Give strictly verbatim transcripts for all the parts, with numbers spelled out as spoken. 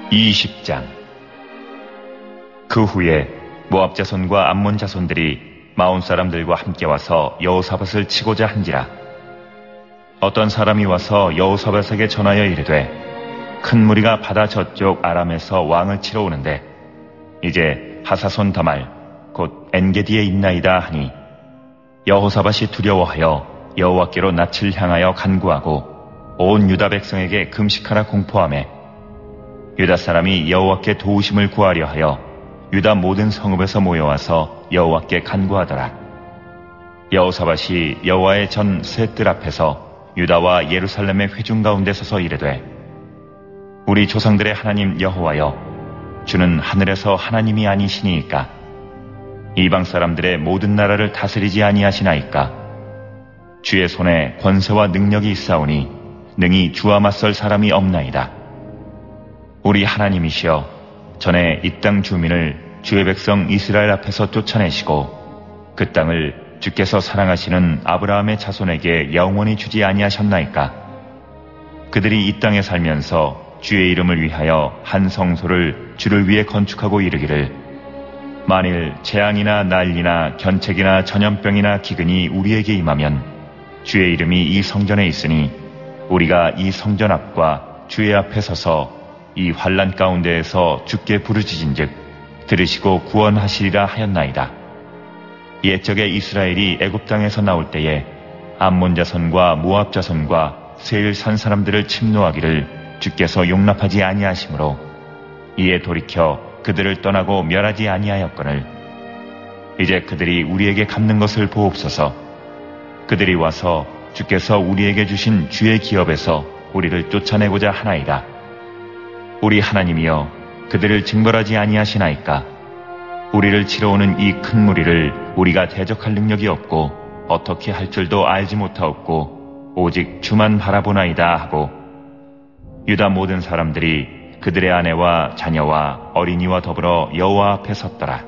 이십 장. 그 후에 모압 자손과 암몬 자손들이 마온 사람들과 함께 와서 여호사밧을 치고자 한지라. 어떤 사람이 와서 여호사밧에게 전하여 이르되, 큰 무리가 바다 저쪽 아람에서 왕을 치러 오는데 이제 하사손 다말 곧 엔게디에 있나이다 하니, 여호사밧이 두려워하여 여호와께로 낯을 향하여 간구하고 온 유다 백성에게 금식하라 공포하매, 유다 사람이 여호와께 도우심을 구하려 하여 유다 모든 성읍에서 모여와서 여호와께 간구하더라. 여호사밧이 여호와의 전 세 뜰 앞에서 유다와 예루살렘의 회중 가운데 서서 이르되, 우리 조상들의 하나님 여호와여, 주는 하늘에서 하나님이 아니시니이까? 이방 사람들의 모든 나라를 다스리지 아니하시나이까? 주의 손에 권세와 능력이 있사오니 능히 주와 맞설 사람이 없나이다. 우리 하나님이시여, 전에 이 땅 주민을 주의 백성 이스라엘 앞에서 쫓아내시고 그 땅을 주께서 사랑하시는 아브라함의 자손에게 영원히 주지 아니하셨나이까? 그들이 이 땅에 살면서 주의 이름을 위하여 한 성소를 주를 위해 건축하고 이르기를, 만일 재앙이나 난리나 견책이나 전염병이나 기근이 우리에게 임하면 주의 이름이 이 성전에 있으니 우리가 이 성전 앞과 주의 앞에 서서 이 환난 가운데에서 주께 부르짖은즉 들으시고 구원하시리라 하였나이다. 옛적에 이스라엘이 애굽 땅에서 나올 때에 암몬 자손과 모압 자손과 세일 산 사람들을 침노하기를 주께서 용납하지 아니하시므로 이에 돌이켜 그들을 떠나고 멸하지 아니하였거늘, 이제 그들이 우리에게 갚는 것을 보옵소서. 그들이 와서 주께서 우리에게 주신 주의 기업에서 우리를 쫓아내고자 하나이다. 우리 하나님이여, 그들을 징벌하지 아니하시나이까? 우리를 치러 오는 이 큰 무리를 우리가 대적할 능력이 없고 어떻게 할 줄도 알지 못하옵고 오직 주만 바라보나이다 하고, 유다 모든 사람들이 그들의 아내와 자녀와 어린이와 더불어 여호와 앞에 섰더라.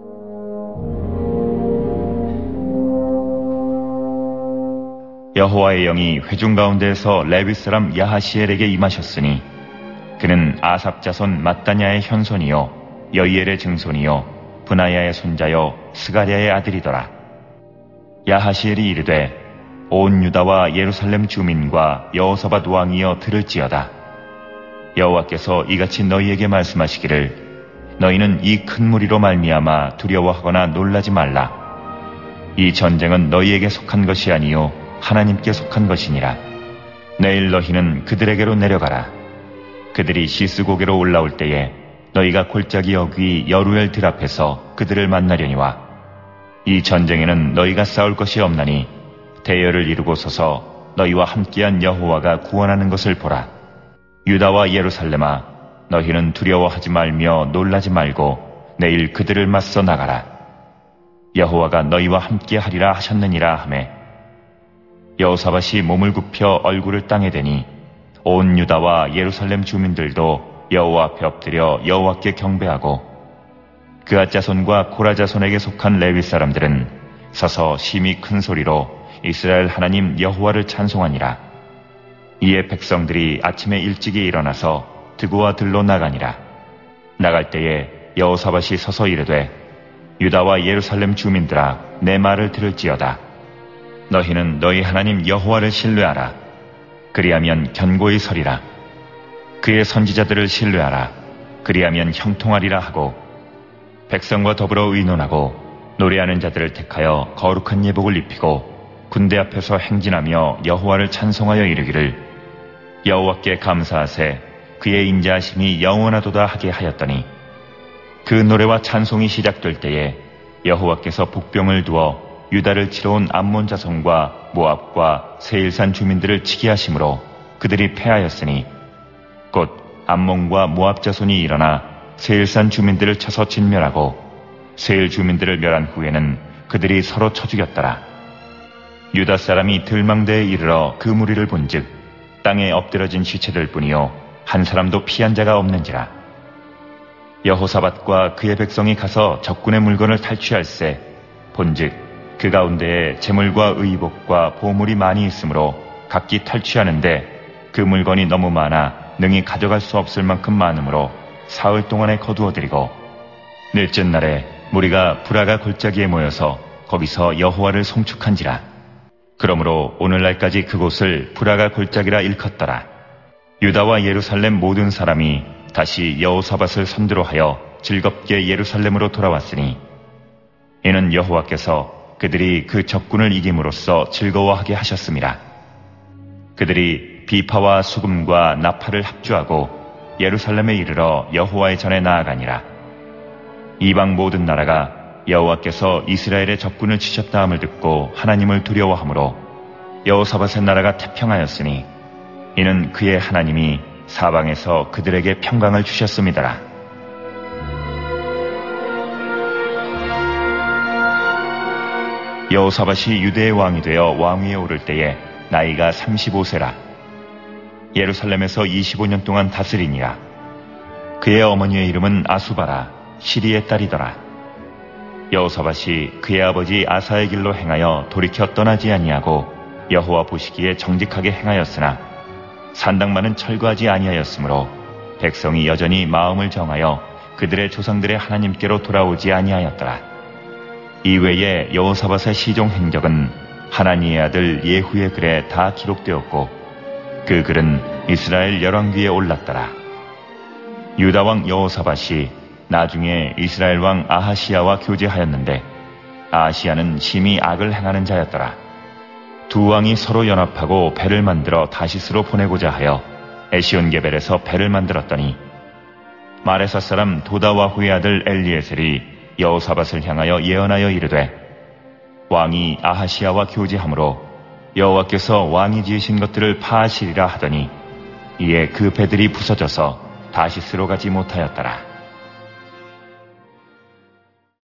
여호와의 영이 회중 가운데에서 레위 사람 야하시엘에게 임하셨으니, 그는 아삽 자손 mat다냐의 현손이요 여이엘의 증손이요 브나야의 손자요 스가랴의 아들이더라. 야하시엘이 이르되, 온 유다와 예루살렘 주민과 여호사밧 왕이여 들을지어다. 여호와께서 이같이 너희에게 말씀하시기를, 너희는 이 큰 무리로 말미암아 두려워하거나 놀라지 말라. 이 전쟁은 너희에게 속한 것이 아니요 하나님께 속한 것이니라. 내일 너희는 그들에게로 내려가라. 그들이 시스고개로 올라올 때에 너희가 골짜기 어귀 여루엘 들 앞에서 그들을 만나려니와, 이 전쟁에는 너희가 싸울 것이 없나니 대열을 이루고 서서 너희와 함께한 여호와가 구원하는 것을 보라. 유다와 예루살렘아, 너희는 두려워하지 말며 놀라지 말고 내일 그들을 맞서 나가라. 여호와가 너희와 함께하리라 하셨느니라 하매, 여호사밧이 몸을 굽혀 얼굴을 땅에 대니 온 유다와 예루살렘 주민들도 여호와 앞에 엎드려 여호와께 경배하고, 그앗 자손과 코라 자손에게 속한 레위 사람들은 서서 심히 큰 소리로 이스라엘 하나님 여호와를 찬송하니라. 이에 백성들이 아침에 일찍이 일어나서 드고와 들로 나가니라. 나갈 때에 여호사밧이 서서 이르되, 유다와 예루살렘 주민들아, 내 말을 들을지어다. 너희는 너희 하나님 여호와를 신뢰하라. 그리하면 견고히 서리라. 그의 선지자들을 신뢰하라. 그리하면 형통하리라 하고, 백성과 더불어 의논하고 노래하는 자들을 택하여 거룩한 예복을 입히고 군대 앞에서 행진하며 여호와를 찬송하여 이르기를, 여호와께 감사하세, 그의 인자하심이 영원하도다 하게 하였더니, 그 노래와 찬송이 시작될 때에 여호와께서 복병을 두어 유다를 치러 온 암몬 자손과 모압과 세일산 주민들을 치게 하심으로 그들이 패하였으니, 곧 암몬과 모압 자손이 일어나 세일산 주민들을 쳐서 진멸하고 세일 주민들을 멸한 후에는 그들이 서로 쳐 죽였더라. 유다 사람이 들망대에 이르러 그 무리를 본즉 땅에 엎드러진 시체들 뿐이요 한 사람도 피한 자가 없는지라. 여호사밧과 그의 백성이 가서 적군의 물건을 탈취할세, 본즉 그 가운데에 재물과 의복과 보물이 많이 있으므로 각기 탈취하는데 그 물건이 너무 많아 능히 가져갈 수 없을 만큼 많으므로 사흘 동안에 거두어들이고 넷째 날에 무리가 브라가 골짜기에 모여서 거기서 여호와를 송축한지라. 그러므로 오늘날까지 그곳을 브라가 골짜기라 일컫더라. 유다와 예루살렘 모든 사람이 다시 여호사밧을 선두로 하여 즐겁게 예루살렘으로 돌아왔으니 이는 여호와께서 그들이 그 적군을 이김으로써 즐거워하게 하셨습니다. 그들이 비파와 수금과 나팔을 합주하고 예루살렘에 이르러 여호와의 전에 나아가니라. 이방 모든 나라가 여호와께서 이스라엘의 적군을 치셨다 함을 듣고 하나님을 두려워하므로 여호사밧의 나라가 태평하였으니 이는 그의 하나님이 사방에서 그들에게 평강을 주셨음이더라. 여호사밧이 유대의 왕이 되어 왕위에 오를 때에 나이가 삼십오 세라. 예루살렘에서 이십오 년 동안 다스리니라. 그의 어머니의 이름은 아수바라, 시리의 딸이더라. 여호사밧이 그의 아버지 아사의 길로 행하여 돌이켜 떠나지 아니하고 여호와 보시기에 정직하게 행하였으나 산당만은 철거하지 아니하였으므로 백성이 여전히 마음을 정하여 그들의 조상들의 하나님께로 돌아오지 아니하였더라. 이외에 여호사밧의 시종 행적은 하나니의 아들 예후의 글에 다 기록되었고 그 글은 이스라엘 열왕기에 올랐더라. 유다 왕 여호사밧이 나중에 이스라엘 왕 아하시야와 교제하였는데 아하시야는 심히 악을 행하는 자였더라. 두 왕이 서로 연합하고 배를 만들어 다시스로 보내고자 하여 에시온게벨에서 배를 만들었더니 마레사 사람 도다와후의 아들 엘리에셀이 여호사밧을 향하여 예언하여 이르되 왕이 아하시야와 교제함으로 여호와께서 왕이 지으신 것들을 파하시리라 하더니 이에 그 배들이 부서져서 다시스로 가지 못하였더라.